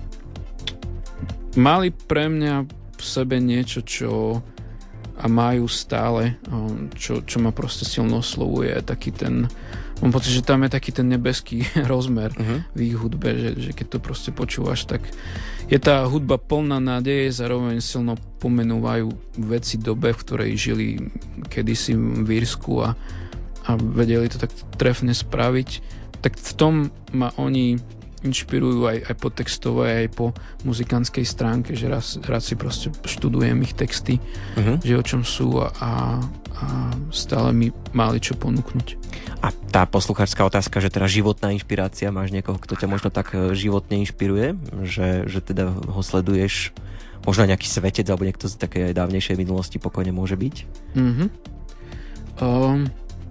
mali pre mňa v sebe niečo, čo a majú stále, čo, čo ma proste silno oslovuje. Taký ten, mám pocit, že tam je taký ten nebeský rozmer uh-huh. v ich hudbe, že, že keď to proste počúvaš, tak je tá hudba plná nádeje, zároveň silno pomenúvajú veci dobe, v ktorej žili kedysi v Írsku a, a vedeli to tak trefne spraviť. Tak v tom ma oni inšpirujú aj, aj po textovej, aj po muzikantskej stránke, že raz, rád si proste študujem ich texty, uh-huh. že o čom sú a, a, a stále mi mali čo ponúknuť. A tá poslucháčská otázka, že teda životná inšpirácia, máš niekoho, kto ťa možno tak životne inšpiruje, že, že teda ho sleduješ, možno nejaký svetec alebo niekto z takej aj dávnejšej minulosti pokojne môže byť? Uh-huh. Um,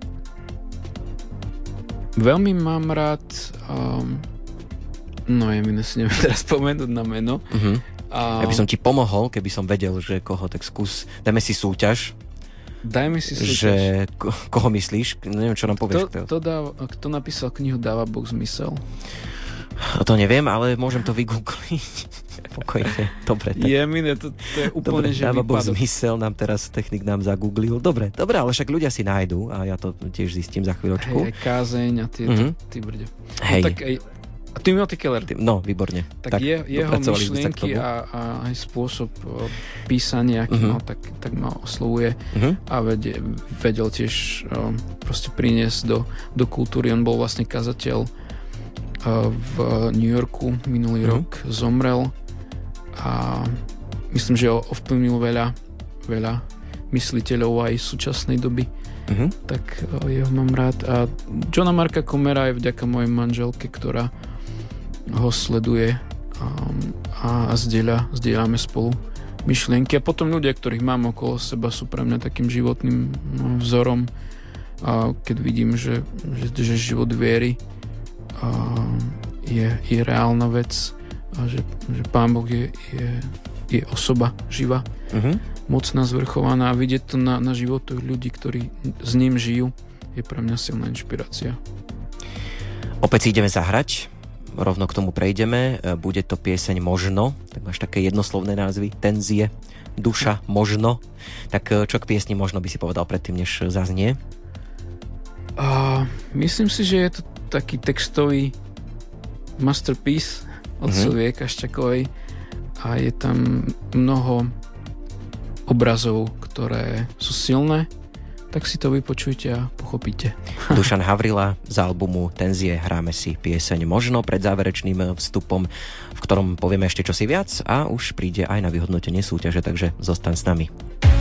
veľmi mám rád um, no je mi si neviem teraz spomenúť na meno. Uh-huh. A... Ja by som ti pomohol, keby som vedel, že koho, tak skús, dajme si súťaž. Dajme si súťaž. Že ko, koho myslíš? Neviem, čo nám povieš. Kto, to dáva, kto napísal knihu Dáva Boh zmysel? To neviem, ale môžem to vygoogliť. Pokojne. Dobre. Tak... Je mi, to, to je úplne, dobre, že Dáva Boh výpadok. zmysel, nám teraz technik nám zagooglil. Dobre, dobre, ale však ľudia si nájdú a ja to tiež zistím za chvíľočku. Hej, aj kázeň a tie, uh-huh. ty brde. Hej. No, tak aj a Timothy Keller. No, výborne. Tak, tak je, jeho myšlienky a, a aj spôsob o, písania, aký uh-huh. mal, tak, tak ma oslovuje uh-huh. a vedie, vedel tiež o, proste priniesť do, do kultúry. On bol vlastne kazateľ o, v New Yorku minulý uh-huh. rok, zomrel a myslím, že ovplyvnil veľa, veľa mysliteľov aj súčasnej doby. Uh-huh. Tak o, jeho mám rád. A Johna Marka Comera je vďaka mojej manželke, ktorá ho sleduje um, a, a zdieľa, zdieľame spolu myšlienky. A potom ľudia, ktorých mám okolo seba, sú pre mňa takým životným no, vzorom. A keď vidím, že, že, že život viery a, je, je reálna vec a že, že Pán Boh je, je, je osoba živá, uh-huh. mocná, zvrchovaná a vidieť to na, na životoch ľudí, ktorí s ním žijú, je pre mňa silná inšpirácia. Opäť si ideme zahrať, rovno k tomu prejdeme. Bude to pieseň Možno, tak máš také jednoslovné názvy, Tenzie, Duša, Možno. Tak čo k piesni Možno by si povedal predtým, než zaznie? Uh, myslím si, že je to taký textový masterpiece od uh-huh. Silvie Kaščakovej a je tam mnoho obrazov, ktoré sú silné, tak si to vypočujte a pochopíte. Dušan Havrila z albumu Tenzie hráme si pieseň Možno pred záverečným vstupom, v ktorom povieme ešte čosi viac a už príde aj na vyhodnotenie súťaže, takže zostaň s nami.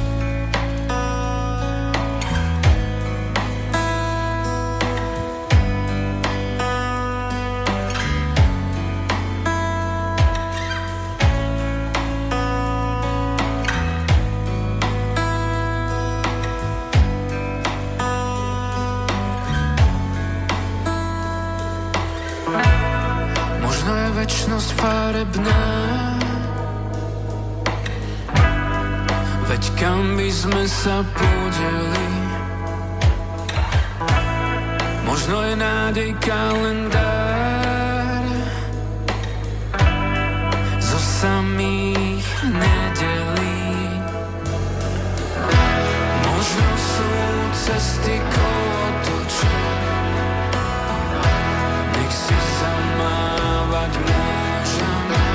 Veď kam by sme sa podeli, možno je nádej kalendár zo samých nedelí. Možno sú cesty kolotoče, nech si zamávať môžeme.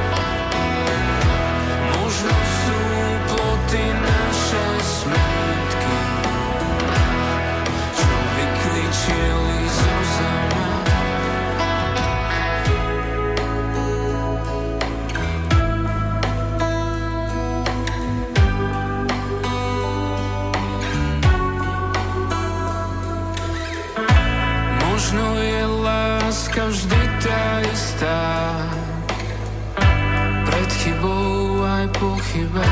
Možno sú ploty naše smutky, čo vykličili zo zeme. Možno je láska vždy tá istá, pred chybou aj po chybe.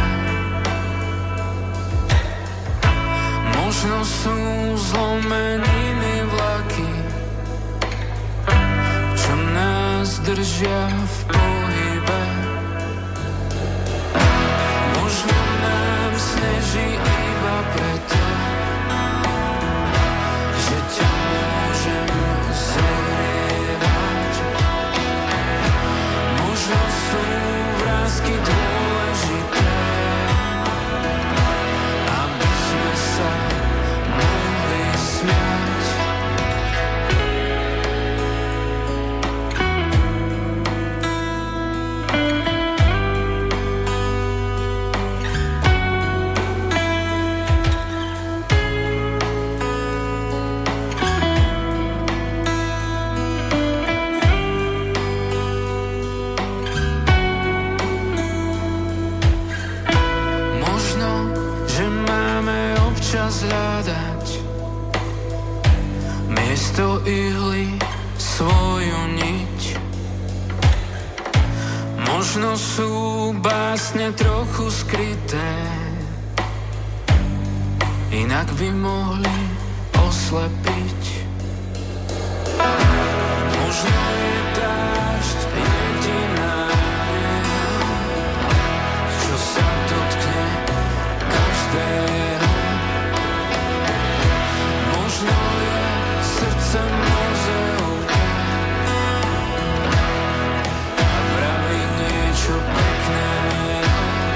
Možno sú zlomeniny vlaky, čo nás držia v pohybe. Možno nám sneží iba preto, že ťa môžem zohrievať. Možno sú vrásky dôležité, aby sme sa mohli smiať. Hľadať miesto ihly svoju niť. Možno sú básne trochu skryté, inak by mohli oslepiť. Možno je dážď jediná nádej, čo sa dotkne každého. Možno je srdce mozeovka a vraví niečo pekného.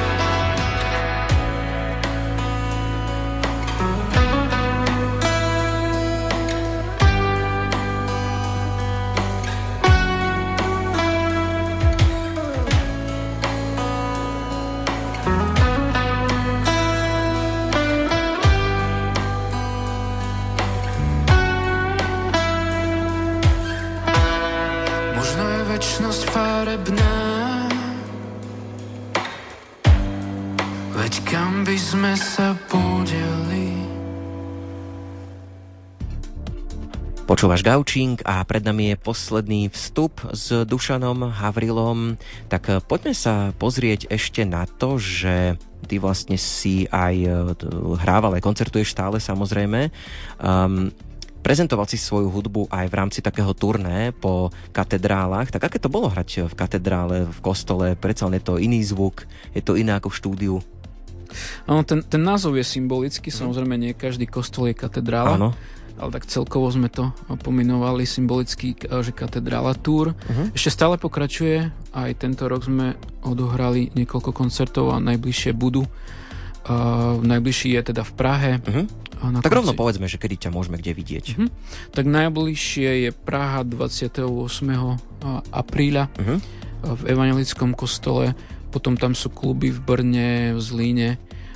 Veď kam by sme sa podeli. Počúvaš Gaučing a pred nami je posledný vstup s Dušanom Havrilom. Tak poďme sa pozrieť ešte na to, že ty vlastne si aj hrával, aj koncertuješ stále samozrejme. Um, Prezentoval si svoju hudbu aj v rámci takého turné po katedrálach. Tak aké to bolo hrať v katedrále, v kostole? Predsa len je to iný zvuk, je to iné ako v štúdiu. Áno, ten, ten názov je symbolický, mm. samozrejme nie každý kostol je katedrála. Áno. Ale tak celkovo sme to pomenovali symbolicky, že katedrála tour. Uh-huh. Ešte stále pokračuje, aj tento rok sme odohrali niekoľko koncertov a najbližšie budú. Uh, najbližší je teda v Prahe. Uh-huh. Tak konci... rovno povedzme, že kedy ťa môžeme kde vidieť. Uh-huh. Tak najbližšie je Praha dvadsiateho ôsmeho apríla uh-huh. v evanjelickom kostole. Potom tam sú kluby v Brne, v Zlíne,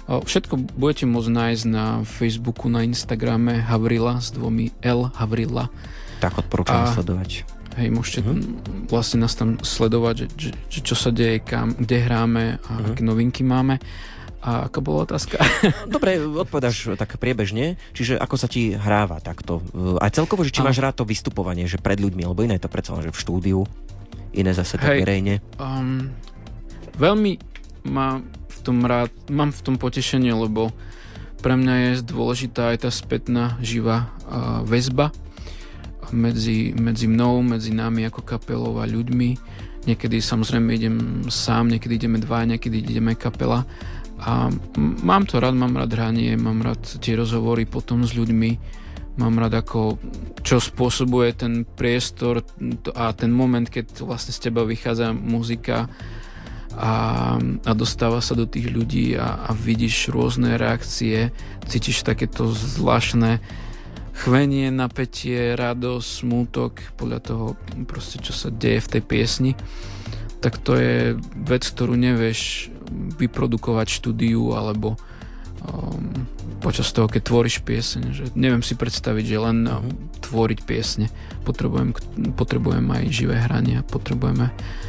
Všetko budete môcť nájsť na Facebooku, na Instagrame Havrila s dvomi L, Havrila. Tak odporúčam sledovať. Hej, môžete uh-huh. vlastne nás tam sledovať, že, že, že čo sa deje, kam, kde hráme a uh-huh. aké novinky máme. A aká bola otázka? Dobre, odpovedáš tak priebežne, čiže ako sa ti hráva takto. A celkovo, že či máš rád to vystupovanie, že pred ľuďmi, lebo iné je to predsa len, že v štúdiu, iné zase tak verejne. Um, veľmi mám v tom rád, mám v tom potešenie, lebo pre mňa je dôležitá aj tá spätná živá uh, väzba medzi, medzi mnou, medzi nami ako kapelou a ľuďmi. Niekedy samozrejme idem sám, niekedy ideme dva, niekedy ideme kapela. A mám to rád, mám rád hranie, mám rád tie rozhovory potom s ľuďmi, mám rád ako, čo spôsobuje ten priestor a ten moment, keď vlastne z teba vychádza muzika a, a dostáva sa do tých ľudí a, a vidíš rôzne reakcie, cítiš takéto zvláštne chvenie, napätie, radosť, smútok podľa toho proste, čo sa deje v tej piesni. Tak to je vec, ktorú nevieš vyprodukovať štúdiu alebo um, počas toho, keď tvoríš pieseň. Že neviem si predstaviť, že len um, tvoriť piesne. Potrebujem, potrebujem aj živé hranie. Potrebujeme.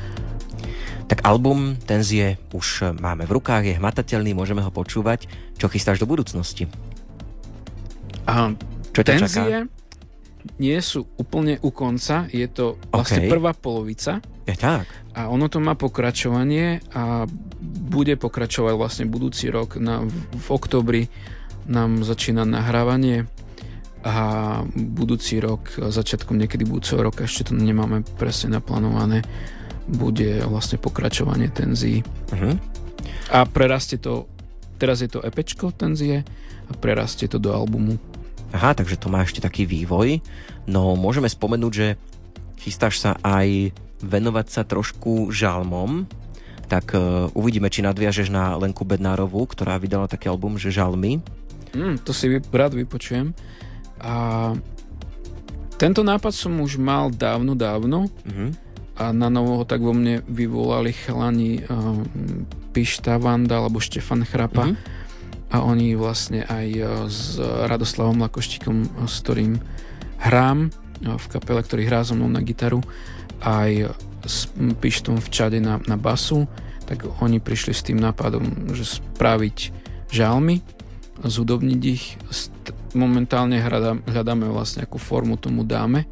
Tak album Tenzie už máme v rukách, je hmatateľný, môžeme ho počúvať. Čo chystáš do budúcnosti? A čo ťa Tenzie čaká? Nie sú úplne u konca. Je to vlastne okay. prvá polovica. Je tak. A ono to má pokračovanie a bude pokračovať vlastne budúci rok. Na, v, v októbri nám začína nahrávanie a budúci rok, začiatkom niekedy budúceho roka, ešte to nemáme presne naplánované, bude vlastne pokračovanie Tenzií. Uh-huh. A prerastie to, teraz je to EPčko Tenzie a prerastie to do albumu. Aha, takže to má ešte taký vývoj. No môžeme spomenúť, že chystáš sa aj venovať sa trošku žalmom, tak uh, uvidíme, či nadviažeš na Lenku Bednárovú, ktorá vydala taký album, že Žalmy. Mm, to si rád vypočujem. A tento nápad som už mal dávno, dávno uh-huh. a na novo ho tak vo mne vyvolali chalani uh, Pišta Vanda alebo Štefan Chrapa uh-huh. a oni vlastne aj uh, s Radoslavom Lakoštíkom, s ktorým hrám uh, v kapele, ktorý hrá so mnou na gitaru, aj s Pištom v Čade na, na basu, tak oni prišli s tým nápadom, že spraviť žalmy, zhudobniť ich. Momentálne hľadáme, hľadáme vlastne akú formu tomu dáme.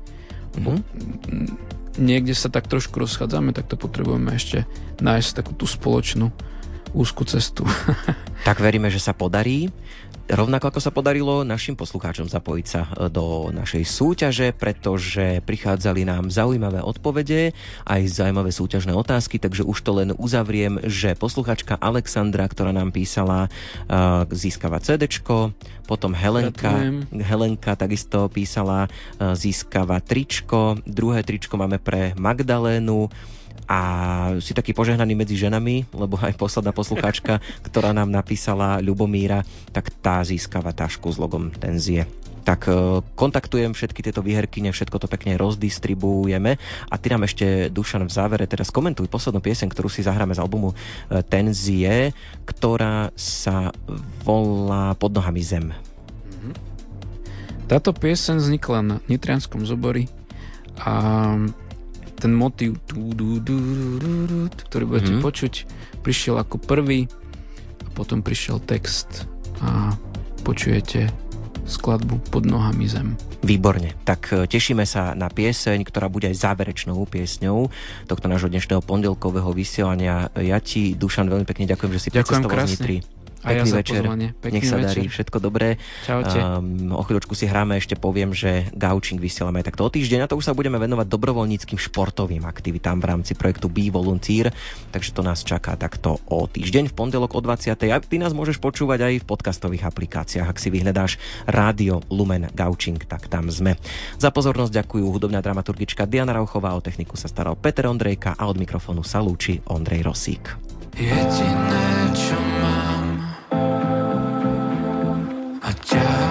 Mm-hmm. Niekde sa tak trošku rozchádzame, tak to potrebujeme ešte nájsť takú tú spoločnú úzku cestu. Tak veríme, že sa podarí. Rovnako ako sa podarilo našim poslucháčom zapojiť sa do našej súťaže, pretože prichádzali nám zaujímavé odpovede, aj zaujímavé súťažné otázky, takže už to len uzavriem, že poslucháčka Alexandra, ktorá nám písala, získava cédečko, potom Helenka, Helenka takisto písala, získava tričko, druhé tričko máme pre Magdalénu, a si taký požehnaný medzi ženami, lebo aj posledná poslucháčka, ktorá nám napísala, Ľubomíra, tak tá získava tašku s logom Tenzie. Tak kontaktujem všetky tieto výherkyne, všetko to pekne rozdistribuujeme a ty nám ešte, Dušan, v závere teraz komentuj poslednú pieseň, ktorú si zahráme z albumu Tenzie, ktorá sa volá Pod nohami zem. Táto pieseň vznikla na Nitrianskom Zobori a ten motív, ktorý budete mm-hmm. počuť, prišiel ako prvý a potom prišiel text a počujete skladbu Pod nohami zem. Výborne. Tak tešíme sa na pieseň, ktorá bude aj záverečnou piesňou tohto nášho dnešného pondelkového vysielania. Ja ti, Dušan, veľmi pekne ďakujem, že si pricestoval z Nitry. A ja za pozvanie. Nech sa darí, všetko dobré. Čaute. Um, o chvíľočku si hráme, ešte poviem, že Gaučing vysielame aj takto o týždeň a to už sa budeme venovať dobrovoľníckym športovým aktivitám v rámci projektu Be Volunteer, takže to nás čaká takto o týždeň v pondelok o dvadsiatej. A ty nás môžeš počúvať aj v podcastových aplikáciách, ak si vyhľadáš Rádio Lumen Gaučing, tak tam sme. Za pozornosť ďakujú hudobná dramaturgička Diana Rauchová, o techniku sa staral Peter Ondrejka a od mikrofónu sa lúči Ondrej Rosík. Jediné, čo mám a ťa